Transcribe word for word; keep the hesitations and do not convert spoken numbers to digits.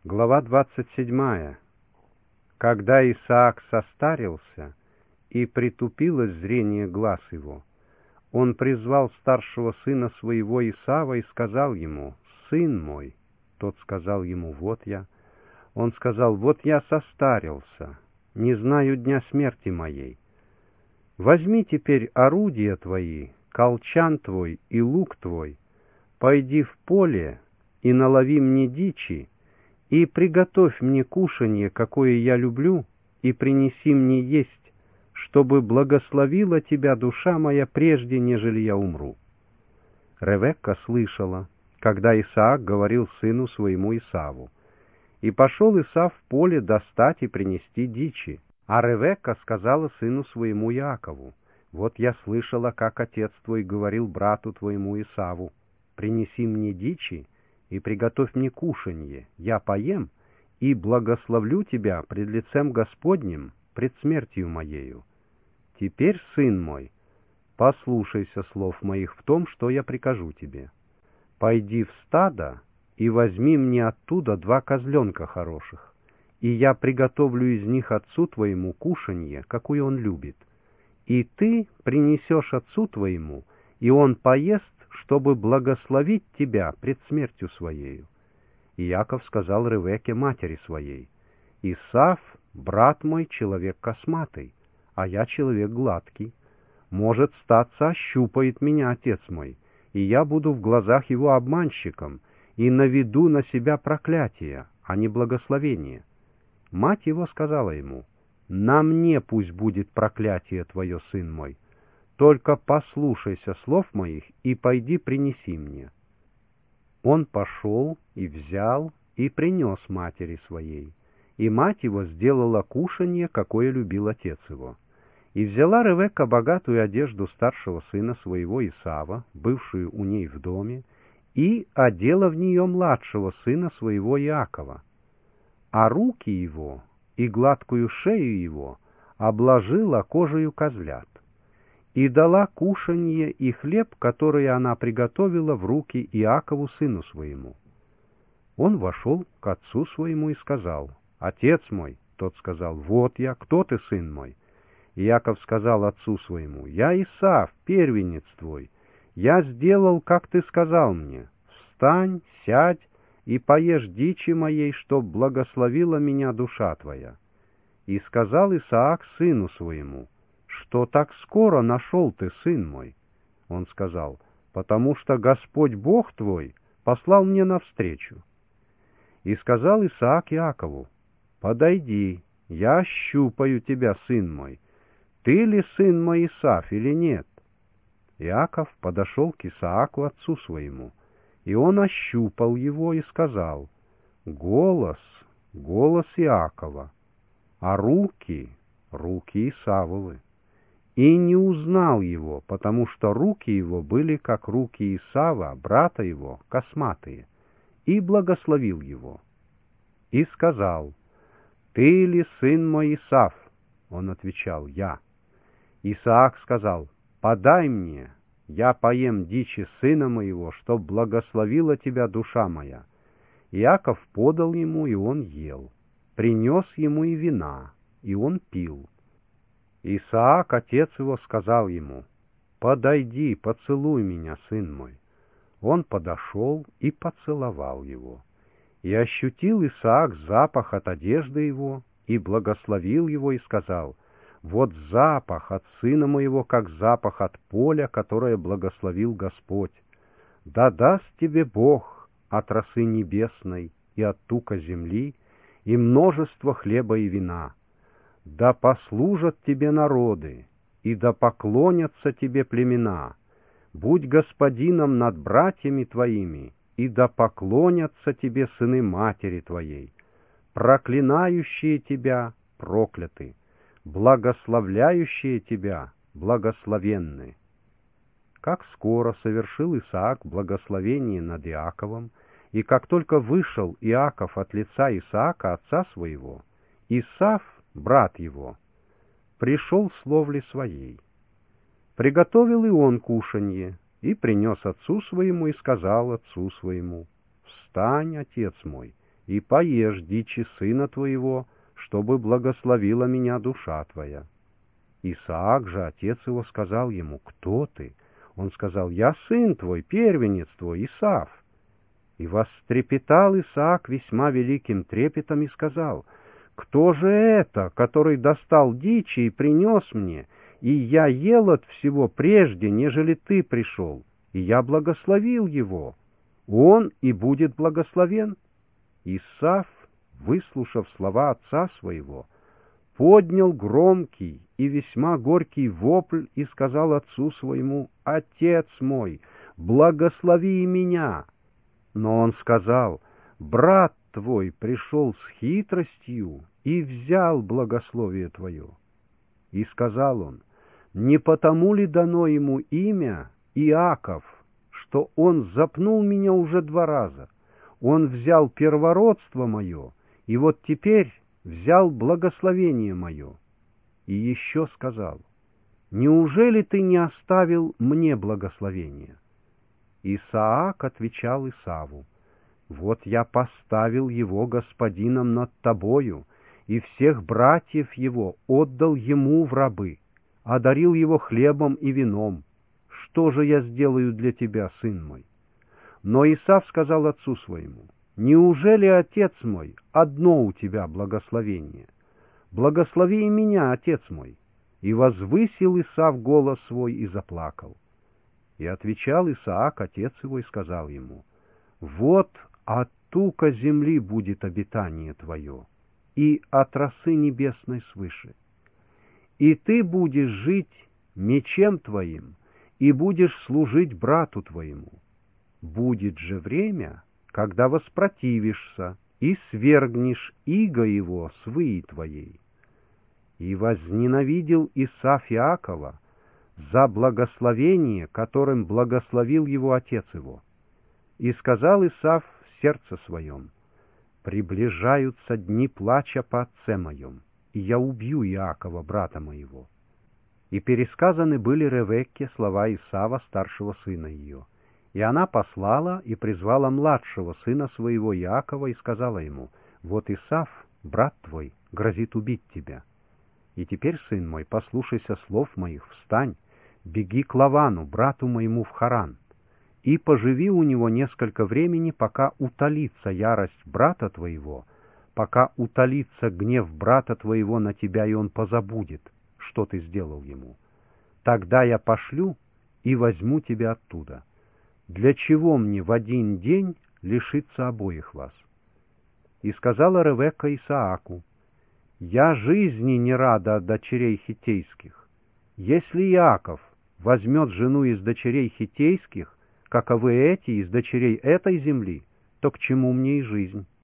Глава двадцать седьмая. Когда Исаак состарился, и притупилось зрение глаз его, он призвал старшего сына своего Исава и сказал ему: «Сын мой». Тот сказал ему: «Вот я». Он сказал: «Вот я состарился, не знаю дня смерти моей. Возьми теперь орудия твои, колчан твой и лук твой, пойди в поле и налови мне дичи, и приготовь мне кушанье, какое я люблю, и принеси мне есть, чтобы благословила тебя душа моя прежде, нежели я умру». Ревекка слышала, когда Исаак говорил сыну своему Исаву. И пошел Исав в поле достать и принести дичи. А Ревекка сказала сыну своему Якову: «Вот я слышала, как отец твой говорил брату твоему Исаву: принеси мне дичи и приготовь мне кушанье, я поем и благословлю тебя пред лицем Господним, пред смертью моею. Теперь, сын мой, послушайся слов моих в том, что я прикажу тебе. Пойди в стадо и возьми мне оттуда два козленка хороших, и я приготовлю из них отцу твоему кушанье, какое он любит. И ты принесешь отцу твоему, и он поест, чтобы благословить тебя пред смертью своею». И Яков сказал Ревекке, матери своей: «Исав, брат мой, человек косматый, а я человек гладкий. Может, статься, ощупает меня отец мой, и я буду в глазах его обманщиком, и наведу на себя проклятие, а не благословение». Мать его сказала ему: «На мне пусть будет проклятие твое, сын мой, только послушайся слов моих и пойди принеси мне». Он пошел и взял и принес матери своей, и мать его сделала кушанье, какое любил отец его. И взяла Ревекка богатую одежду старшего сына своего Исава, бывшую у ней в доме, и одела в нее младшего сына своего Иакова, а руки его и гладкую шею его обложила кожею козлят, и дала кушанье и хлеб, который она приготовила, в руки Иакову сыну своему. Он вошел к отцу своему и сказал: «Отец мой». Тот сказал: «Вот я, кто ты, сын мой?» Иаков сказал отцу своему: «Я Исав, первенец твой. Я сделал, как ты сказал мне. Встань, сядь и поешь дичи моей, чтоб благословила меня душа твоя». И сказал Исаак сыну своему: «Что так скоро нашел ты, сын мой?» Он сказал: «Потому что Господь Бог твой послал мне навстречу». И сказал Исаак Иакову: «Подойди, я ощупаю тебя, сын мой. Ты ли сын мой Исав или нет?» Иаков подошел к Исааку отцу своему, и он ощупал его и сказал: «Голос, голос Иакова, а руки, руки Исавовы». И не узнал его, потому что руки его были как руки Исава, брата его, косматые, и благословил его. И сказал: «Ты ли сын мой Исав?» Он отвечал: «Я». Исаак сказал: «Подай мне, я поем дичи сына моего, чтоб благословила тебя душа моя». Иаков подал ему, и он ел. Принес ему и вина, и он пил. Исаак, отец его, сказал ему: «Подойди, поцелуй меня, сын мой». Он подошел и поцеловал его. И ощутил Исаак запах от одежды его, и благословил его, и сказал: «Вот запах от сына моего, как запах от поля, которое благословил Господь. Да даст тебе Бог от росы небесной и от тука земли, и множество хлеба и вина. Да послужат тебе народы, и да поклонятся тебе племена. Будь господином над братьями твоими, и да поклонятся тебе сыны матери твоей. Проклинающие тебя прокляты, благословляющие тебя благословенны». Как скоро совершил Исаак благословение над Иаковом, и как только вышел Иаков от лица Исаака, отца своего, Исав, брат его, пришел с ловли своей. Приготовил и он кушанье, и принес отцу своему, и сказал отцу своему: «Встань, отец мой, и поешь дичи сына твоего, чтобы благословила меня душа твоя». Исаак же, отец его, сказал ему: «Кто ты?» Он сказал: «Я сын твой, первенец твой, Исав». И вострепетал Исаак весьма великим трепетом и сказал: «Кто же это, который достал дичи и принес мне, и я ел от всего прежде, нежели ты пришел, и я благословил его? Он и будет благословен». Исав, выслушав слова отца своего, поднял громкий и весьма горький вопль и сказал отцу своему: «Отец мой, благослови и меня». Но он сказал: «Брат твой пришел с хитростью и взял благословие твое». И сказал он: «Не потому ли дано ему имя Иаков, что он запнул меня уже два раза? Он взял первородство мое, и вот теперь взял благословение мое». И еще сказал: «Неужели ты не оставил мне благословения?» Исаак отвечал Исаву: «Вот я поставил его господином над тобою, и всех братьев его отдал ему в рабы, одарил его хлебом и вином. Что же я сделаю для тебя, сын мой?» Но Исав сказал отцу своему: «Неужели, отец мой, одно у тебя благословение? Благослови и меня, отец мой». И возвысил Исав голос свой и заплакал. И отвечал Исаак, отец его, и сказал ему: «Вот от тука земли будет обитание твое, и от росы небесной свыше. И ты будешь жить мечем твоим, и будешь служить брату твоему. Будет же время, когда воспротивишься и свергнешь иго его с выи твоей». И возненавидел Исав Иакова за благословение, которым благословил его отец его. И сказал Исав в сердце своем: «Приближаются дни плача по отце моем, и я убью Иакова, брата моего». И пересказаны были Ревекке слова Исава, старшего сына ее. И она послала и призвала младшего сына своего Иакова и сказала ему: «Вот Исав, брат твой, грозит убить тебя. И теперь, сын мой, послушайся слов моих, встань, беги к Лавану, брату моему, в Харан, и поживи у него несколько времени, пока утолится ярость брата твоего, пока утолится гнев брата твоего на тебя, и он позабудет, что ты сделал ему. Тогда я пошлю и возьму тебя оттуда. Для чего мне в один день лишиться обоих вас?» И сказала Ревекка Исааку: «Я жизни не рада от дочерей хиттейских. Если Иаков возьмет жену из дочерей хиттейских, каковы эти из дочерей этой земли, то к чему мне и жизнь?»